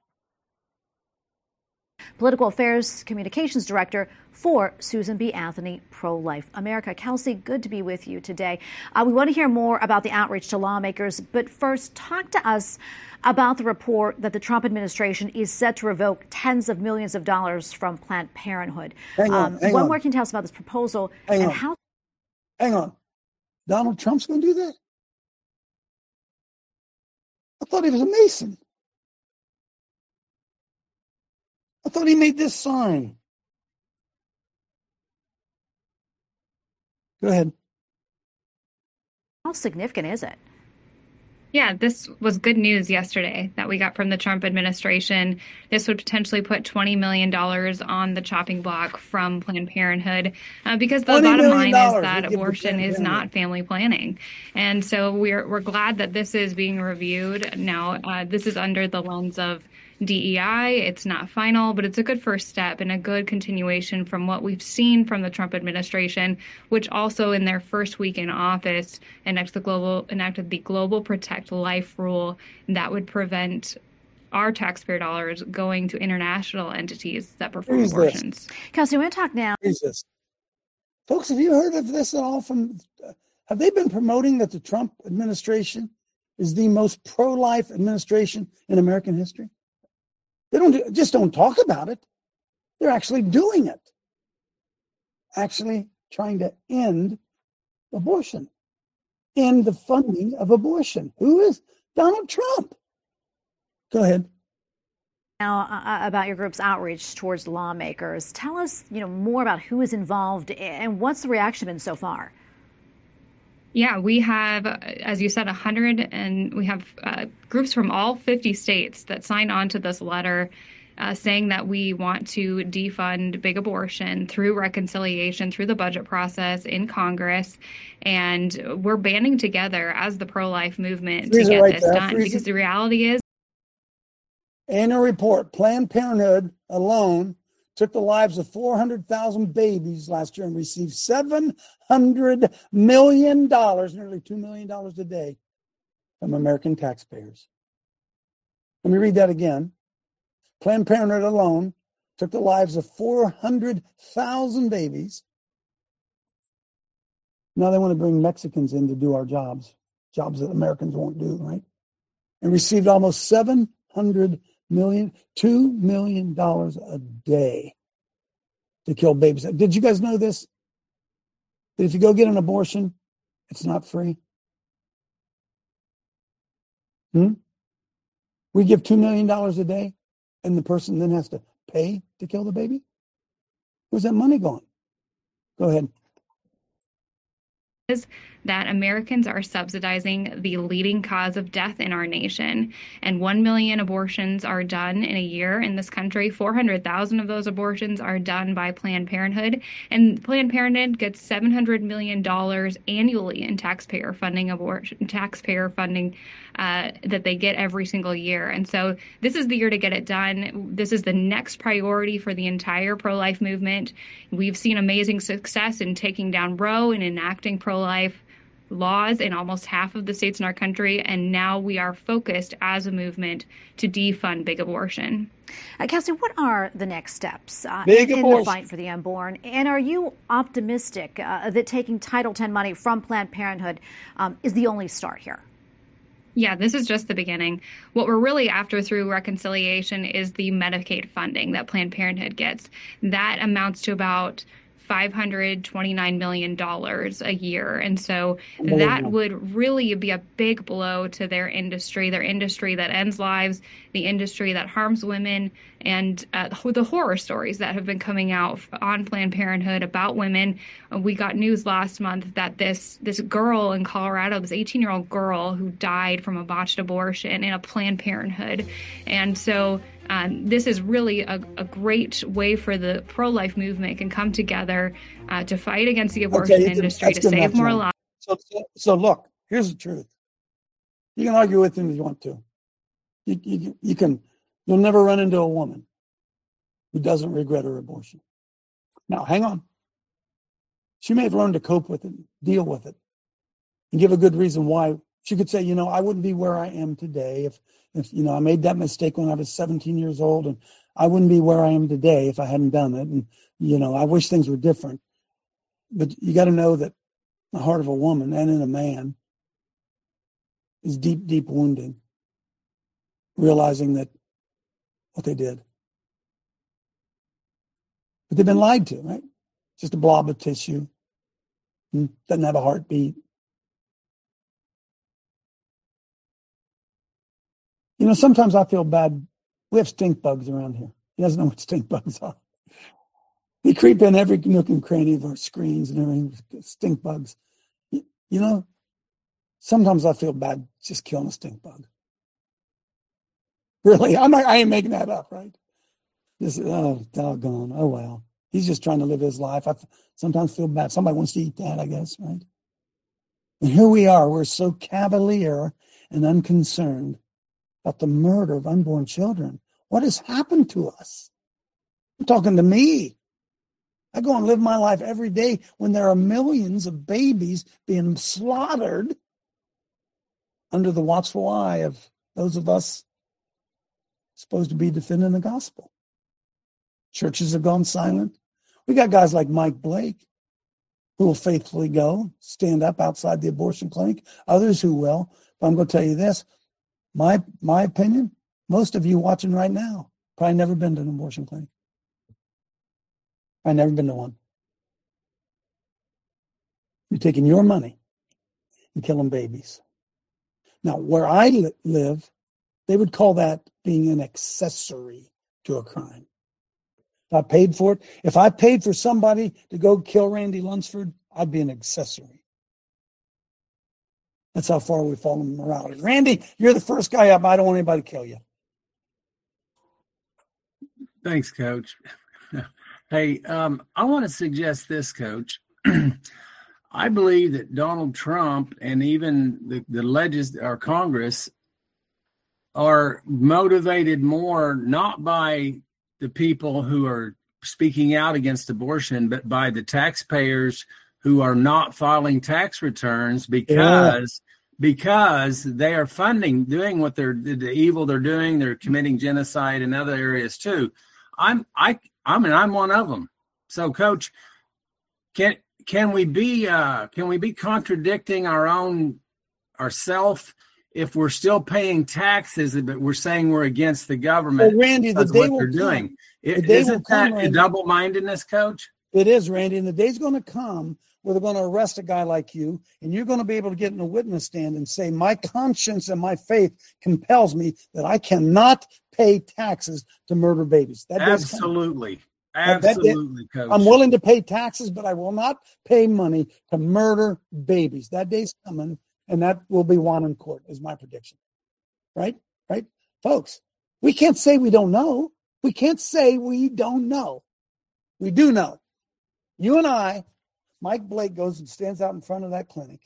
Political Affairs Communications Director for Susan B. Anthony, Pro-Life America. Kelsey, good to be with you today. We want to hear more about the outreach to lawmakers, but first, talk to us about the report that the Trump administration is set to revoke tens of millions of dollars from Planned Parenthood. Hang on. What more can you tell us about this proposal? Hang on. Donald Trump's going to do that? I thought he was a Mason. I thought he made this sign. Go ahead. How significant is it? Yeah, this was good news yesterday that we got from the Trump administration. This would potentially put $20 million on the chopping block from Planned Parenthood because the bottom line is that abortion is not family planning. And so we're glad that this is being reviewed. Now, this is under the lens of DEI. It's not final, but it's a good first step and a good continuation from what we've seen from the Trump administration, which also in their first week in office enacted the Global Protect Life rule that would prevent our taxpayer dollars going to international entities that perform abortions. Kelsey, we're going to talk now. Jesus. Folks, have you heard of this at all? Have they been promoting that the Trump administration is the most pro-life administration in American history? They don't talk about it. They're actually doing it. Actually trying to end abortion. End the funding of abortion. Who is Donald Trump? Go ahead. Now, about your group's outreach towards lawmakers. Tell us, more about who is involved and what's the reaction been so far? Yeah, we have, as you said, 100, and we have groups from all 50 states that signed on to this letter saying that we want to defund big abortion through reconciliation, through the budget process in Congress. And we're banding together as the pro-life movement to get this done. Because the reality is, annual report, Planned Parenthood alone took the lives of 400,000 babies last year and received $700 million, nearly $2 million a day, from American taxpayers. Let me read that again. Planned Parenthood alone took the lives of 400,000 babies. Now they want to bring Mexicans in to do our jobs that Americans won't do, right? And received almost $2 million a day to kill babies. Did you guys know this? That if you go get an abortion, it's not free. We give $2 million a day, and the person then has to pay to kill the baby? Where's that money going? Go ahead. Is that Americans are subsidizing the leading cause of death in our nation. And 1 million abortions are done in a year in this country. 400,000 of those abortions are done by Planned Parenthood. And Planned Parenthood gets $700 million annually in taxpayer funding that they get every single year. And so this is the year to get it done. This is the next priority for the entire pro-life movement. We've seen amazing success in taking down Roe and enacting pro-life laws in almost half of the states in our country, and now we are focused as a movement to defund big abortion. Kelsey, what are the next steps in the fight for the unborn? And are you optimistic that taking Title X money from Planned Parenthood is the only start here? Yeah, this is just the beginning. What we're really after through reconciliation is the Medicaid funding that Planned Parenthood gets. That amounts to about $529 million a year. And so that would really be a big blow to their industry that ends lives, the industry that harms women, and the horror stories that have been coming out on Planned Parenthood about women. We got news last month that this girl in Colorado, this 18-year-old girl who died from a botched abortion in a Planned Parenthood. And so this is really a great way for the pro-life movement can come together to fight against the abortion industry, to save more lives. So look, here's the truth. You can argue with him if you want to. You'll never run into a woman who doesn't regret her abortion. Now, hang on. She may have learned to cope with it, deal with it, and give a good reason why. She could say, I wouldn't be where I am today if I made that mistake when I was 17 years old, and I wouldn't be where I am today if I hadn't done it. And, I wish things were different. But you got to know that the heart of a woman and in a man is deep, deep wounding, realizing that what they did. But they've been lied to, right? Just a blob of tissue. Doesn't have a heartbeat. Sometimes I feel bad. We have stink bugs around here. He doesn't know what stink bugs are. They creep in every nook and cranny of our screens and everything. Stink bugs. Sometimes I feel bad just killing a stink bug. Really, I ain't making that up, right? Doggone. Oh, well. He's just trying to live his life. I sometimes feel bad. Somebody wants to eat that, I guess, right? And here we are. We're so cavalier and unconcerned about the murder of unborn children. What has happened to us? I'm talking to me. I go and live my life every day when there are millions of babies being slaughtered under the watchful eye of those of us supposed to be defending the gospel. Churches have gone silent. We got guys like Mike Blake who will faithfully go, stand up outside the abortion clinic, others who will. But I'm going to tell you this, my opinion, most of you watching right now probably never been to an abortion clinic. I've never been to one. You're taking your money and killing babies. Now, where I live, they would call that being an accessory to a crime. If I paid for it, if I paid for somebody to go kill Randy Lunsford, I'd be an accessory. That's how far we've fallen in morality. Randy, you're the first guy up. I don't want anybody to kill you. Thanks, Coach. Hey, I want to suggest this, Coach. I believe that Donald Trump and even our Congress are motivated more not by the people who are speaking out against abortion, but by the taxpayers who are not filing tax returns because they are funding, doing what the evil they're doing. They're committing genocide in other areas too. I'm one of them. So, Coach, can we be contradicting ourselves if we're still paying taxes, but we're saying we're against the government? Well, Randy, the day what they're doing. Isn't that a double-mindedness, Coach? It is, Randy, and the day's going to come where they're going to arrest a guy like you, and you're going to be able to get in a witness stand and say, my conscience and my faith compels me that I cannot pay taxes to murder babies. Absolutely, Coach. I'm willing to pay taxes, but I will not pay money to murder babies. That day's coming, and that will be won in court, is my prediction. Right? Folks, we can't say we don't know. We can't say we don't know. We do know. You and I, Mike Blake goes and stands out in front of that clinic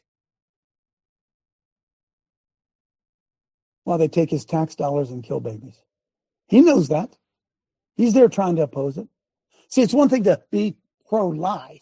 while they take his tax dollars and kill babies. He knows that. He's there trying to oppose it. See, it's one thing to be pro-life.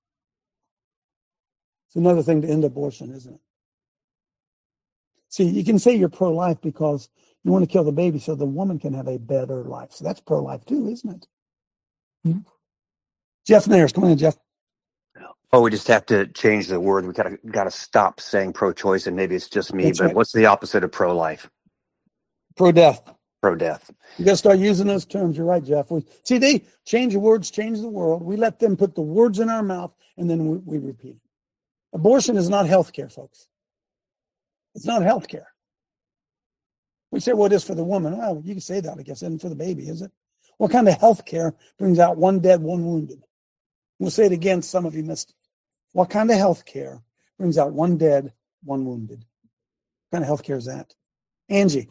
It's another thing to end abortion, isn't it? See, you can say you're pro-life because you want to kill the baby so the woman can have a better life. So that's pro-life too, isn't it? Mm-hmm. Jeff Nares, come on in, Jeff. Oh, we just have to change the word. We gotta stop saying pro-choice, and maybe it's just me. That's but right. What's the opposite of pro-life? Pro-death. Pro-death. You got to start using those terms. You're right, Jeff. See, they change the words, change the world. We let them put the words in our mouth, and then we repeat it. Abortion is not health care, folks. It's not health care. We say, well, it is for the woman. Well, you can say that, I guess, and for the baby, is it? What kind of health care brings out one dead, one wounded? We'll say it again. Some of you missed it. What kind of health care brings out one dead, one wounded? What kind of health care is that? Angie.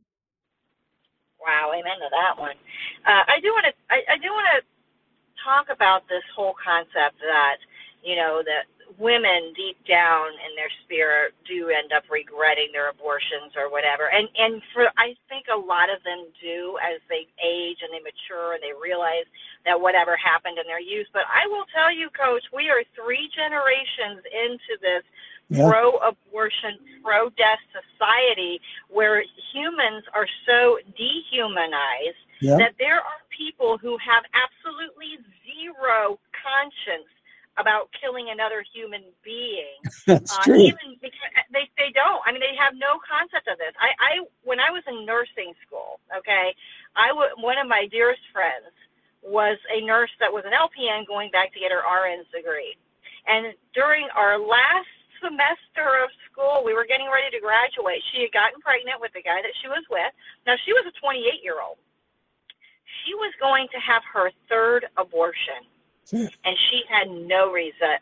Wow, amen to that one. I do want to talk about this whole concept that, that women deep down in their spirit do end up regretting their abortions or whatever. And I think a lot of them do as they age and they mature and they realize that whatever happened in their youth. But I will tell you, Coach, we are 3 generations into this pro-abortion, pro-death society where humans are so dehumanized that there are people who have absolutely zero conscience about killing another human being. That's true. Even because they don't. I mean, they have no concept of this. When I was in nursing school, okay, one of my dearest friends was a nurse that was an LPN going back to get her RN's degree. And during our last semester of school, we were getting ready to graduate. She had gotten pregnant with the guy that she was with. Now, she was a 28-year-old. She was going to have her 3rd abortion. And she had no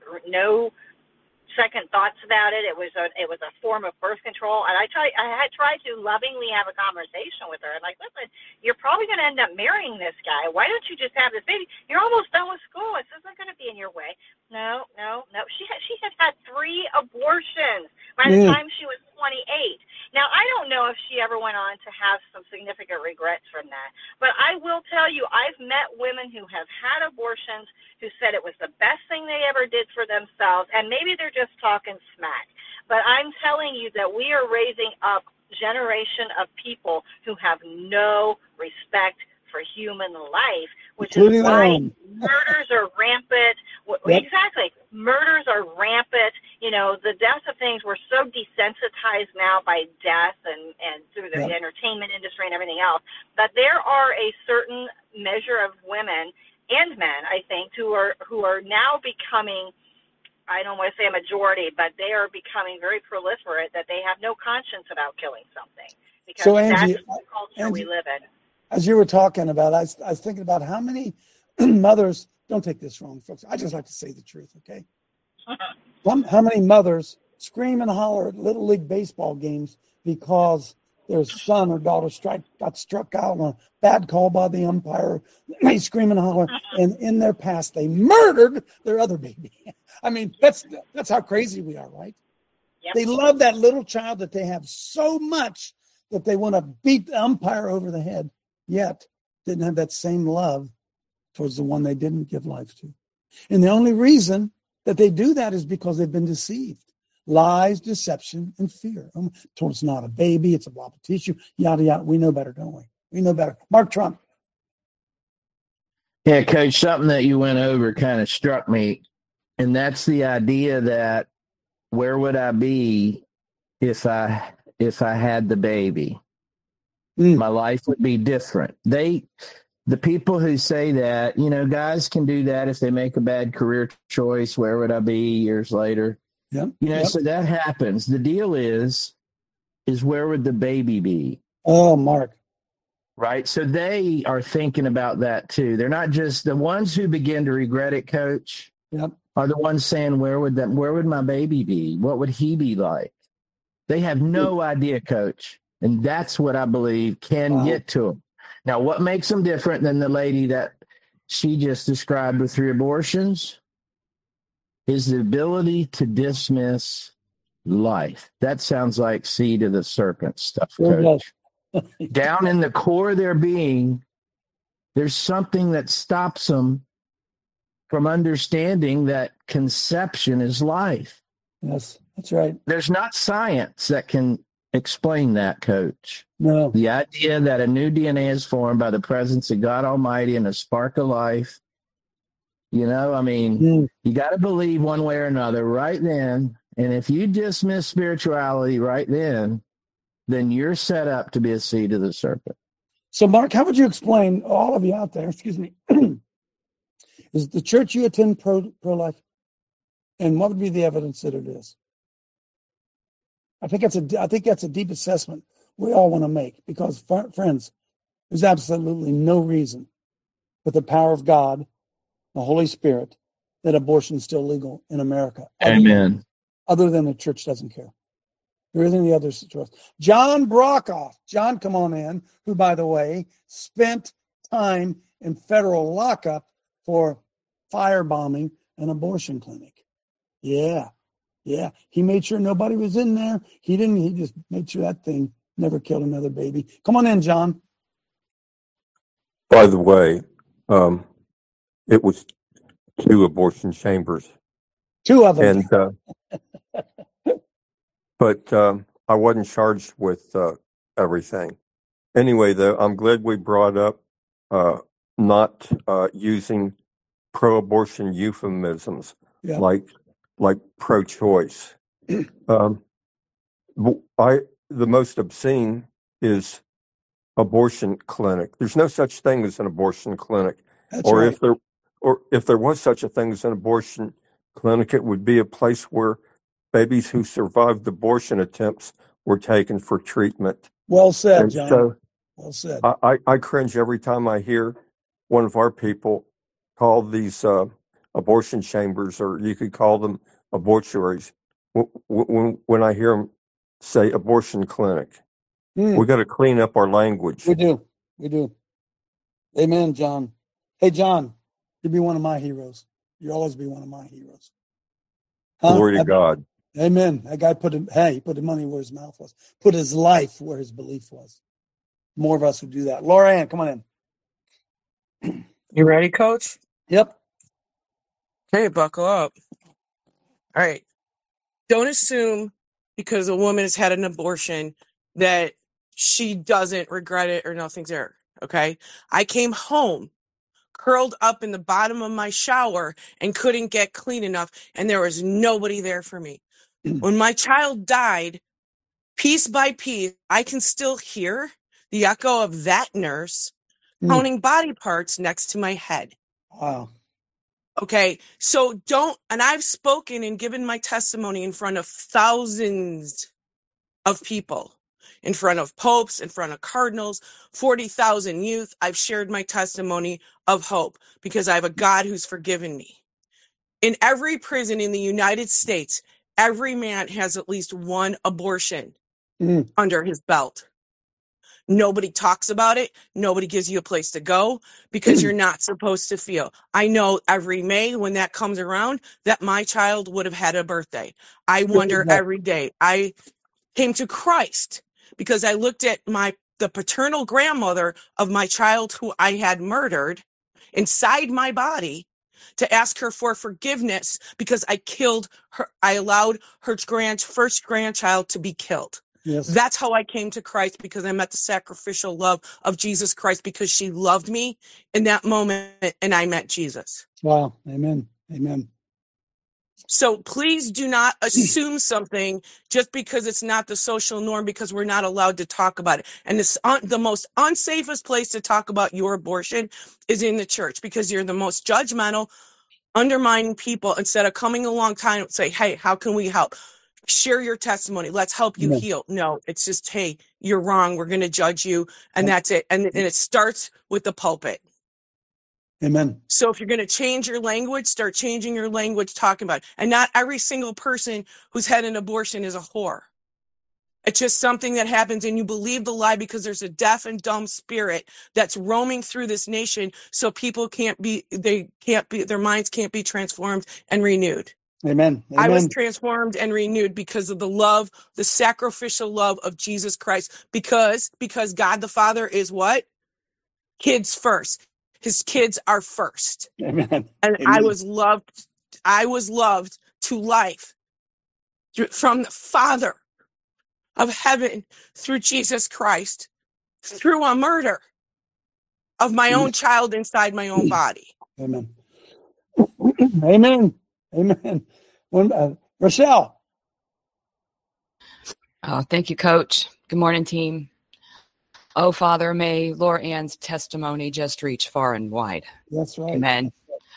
second thoughts about it. It was a form of birth control. And I had tried to lovingly have a conversation with her. And like, listen, you're probably going to end up marrying this guy. Why don't you just have this baby? You're almost done with school. This isn't going to be in your way. No. She had 3 abortions by the time she was 28. Now, I don't know. know if she ever went on to have some significant regrets from that. But I will tell you, I've met women who have had abortions who said it was the best thing they ever did for themselves, and maybe they're just talking smack. But I'm telling you that we are raising up a generation of people who have no respect for human life, which Including is why murders are rampant. Yep. Exactly. Murders are rampant. You know, the death of things, we're so desensitized now by death and through the entertainment industry and everything else, that there are a certain measure of women and men, I think, who are now becoming, I don't want to say a majority, but they are becoming very proliferate, that they have no conscience about killing something. Because So, Angie, that's the culture we live in. As you were talking about, I was thinking about how many mothers, don't take this wrong, folks. I just like to say the truth, okay? How many mothers scream and holler at Little League baseball games because their son or daughter got struck out on a bad call by the umpire. They scream and holler, and in their past, they murdered their other baby. I mean, that's how crazy we are, right? Yep. They love that little child that they have so much that they want to beat the umpire over the head, yet didn't have that same love towards the one they didn't give life to. And the only reason that they do that is because they've been deceived. Lies, deception, and fear. Told it's not a baby, it's a blob of tissue, yada, yada. We know better, don't we? We know better. Mark Trump. Yeah, Coach, something that you went over kind of struck me, and that's the idea that where would I be if I had the baby? My life would be different. The people who say that, you know, guys can do that if they make a bad career choice. Where would I be years later? Yep. You know, so that happens. The deal is where would the baby be? Oh, Mark. Right. So they are thinking about that too. They're not just the ones who begin to regret it, Coach. Yep. Are the ones saying, where would my baby be? What would he be like? They have no idea, Coach. And that's what I believe can get to them. Now, what makes them different than the lady that she just described with 3 abortions is the ability to dismiss life. That sounds like seed of the serpent stuff, Coach. Down in the core of their being, there's something that stops them from understanding that conception is life. Yes, that's right. There's not science that can explain that, Coach. No. The idea that a new DNA is formed by the presence of God Almighty and a spark of life, you know, I mean, you got to believe one way or another right then. And if you dismiss spirituality right then you're set up to be a seed of the serpent. So, Mark, how would you explain, all of you out there, excuse me, is the church you attend pro-life? And what would be the evidence that it is? I think that's a deep assessment we all want to make, because, friends, there's absolutely no reason with the power of God, the Holy Spirit, that abortion is still legal in America. Amen. Other than the church doesn't care. There isn't any other situation. John Brokoff. John, come on in, who, by the way, spent time in federal lockup for firebombing an abortion clinic. Yeah. He made sure nobody was in there. He just made sure that thing never killed another baby. Come on in, John. By the way, it was 2 abortion chambers. 2 of them. But I wasn't charged with everything. Anyway, though, I'm glad we brought up not using pro-abortion euphemisms like pro-choice. The most obscene is abortion clinic. There's no such thing as an abortion clinic. That's right. If there was such a thing as an abortion clinic, it would be a place where babies who survived abortion attempts were taken for treatment. Well said, And John. so Well said. I cringe every time I hear one of our people call these abortion chambers, or you could call them abortuaries, when I hear them say abortion clinic. We got to clean up our language. We do. Amen, John. Hey, John, you'll be one of my heroes. You'll always be one of my heroes. Glory to God. Amen. That guy put the money where his mouth was, put his life where his belief was. More of us would do that. Laura Ann, come on in. You ready, Coach? Yep. Okay, buckle up. All right. Don't assume because a woman has had an abortion that she doesn't regret it or nothing's there. Okay. I came home, curled up in the bottom of my shower and couldn't get clean enough. And there was nobody there for me. When my child died, piece by piece, I can still hear the echo of that nurse counting body parts next to my head. Wow. Okay, so and I've spoken and given my testimony in front of thousands of people, in front of popes, in front of cardinals, 40,000 youth. I've shared my testimony of hope because I have a God who's forgiven me. In every prison in the United States, every man has at least one abortion under his belt. Nobody talks about it. Nobody gives you a place to go because you're not supposed to feel. I know every May when that comes around that my child would have had a birthday. I wonder every day. I came to Christ because I looked at the paternal grandmother of my child who I had murdered inside my body to ask her for forgiveness because I killed her. I allowed her first grandchild to be killed. Yes. That's how I came to Christ, because I met the sacrificial love of Jesus Christ, because she loved me in that moment and I met Jesus. Wow. Amen. Amen. So please do not assume something just because it's not the social norm, because we're not allowed to talk about it. And the most unsafest place to talk about your abortion is in the church, because you're the most judgmental, undermining people instead of coming alongside and say, hey, how can we help? Share your testimony. Let's help you heal. No, it's just, hey, you're wrong. We're going to judge you. And that's it. And it starts with the pulpit. Amen. So if you're going to change your language, start changing your language, talking about it. And not every single person who's had an abortion is a whore. It's just something that happens and you believe the lie because there's a deaf and dumb spirit that's roaming through this nation. So people their minds can't be transformed and renewed. Amen. Amen. I was transformed and renewed because of the love, the sacrificial love of Jesus Christ, because God the Father is what? Kids first. His kids are first. Amen. And Amen. I was loved to life from the Father of heaven through Jesus Christ, through a murder of my own child inside my own body. Amen. Amen. Amen. Rochelle. Oh, thank you, Coach. Good morning, team. Oh, Father, may Laura Ann's testimony just reach far and wide. That's right. Amen.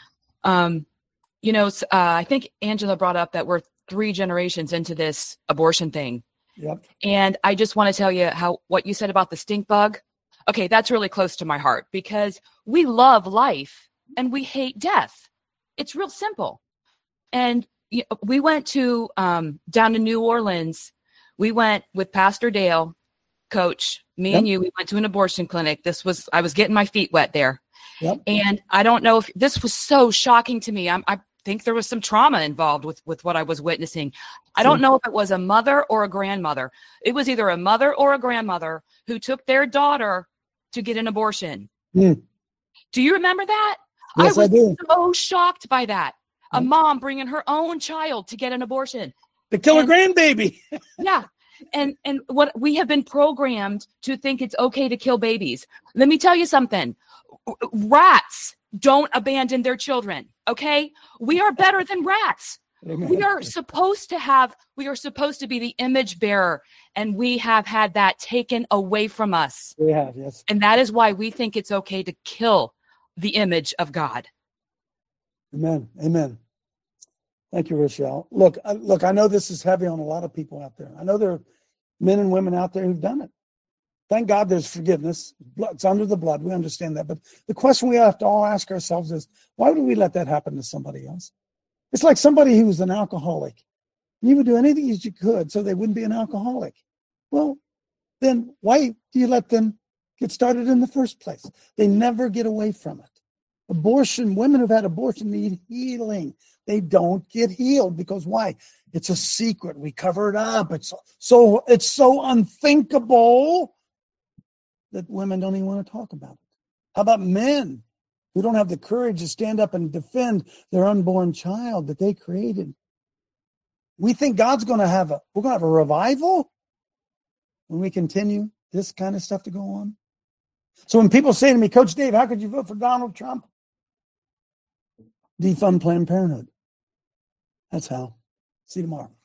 I think Angela brought up that we're 3 generations into this abortion thing. Yep. And I just want to tell you what you said about the stink bug. Okay, that's really close to my heart, because we love life and we hate death. It's real simple. And we went to down to New Orleans. We went with Pastor Dale, Coach, me and you. We went to an abortion clinic. I was getting my feet wet there. Yep. And I don't know if this was so shocking to me. I think there was some trauma involved with what I was witnessing. I don't know if it was a mother or a grandmother. It was either a mother or a grandmother who took their daughter to get an abortion. Do you remember that? Yes, I do. So shocked by that. A mom bringing her own child to get an abortion. To kill her grandbaby. Yeah. And what we have been programmed to think it's okay to kill babies. Let me tell you something. Rats don't abandon their children. Okay. We are better than rats. Amen. We are supposed to be the image bearer, and we have had that taken away from us. We have, yes. And that is why we think it's okay to kill the image of God. Amen. Amen. Thank you, Rochelle. Look, I know this is heavy on a lot of people out there. I know there are men and women out there who've done it. Thank God there's forgiveness. It's under the blood. We understand that. But the question we have to all ask ourselves is, why would we let that happen to somebody else? It's like somebody who was an alcoholic. You would do anything that you could so they wouldn't be an alcoholic. Well, then why do you let them get started in the first place? They never get away from it. Women who've had abortion need healing. They don't get healed because why? It's a secret. We cover it up. It's so unthinkable that women don't even want to talk about it. How about men who don't have the courage to stand up and defend their unborn child that they created? We think God's going to have a revival when we continue this kind of stuff to go on. So when people say to me, Coach Dave, how could you vote for Donald Trump? Defund Planned Parenthood. That's how. See you tomorrow.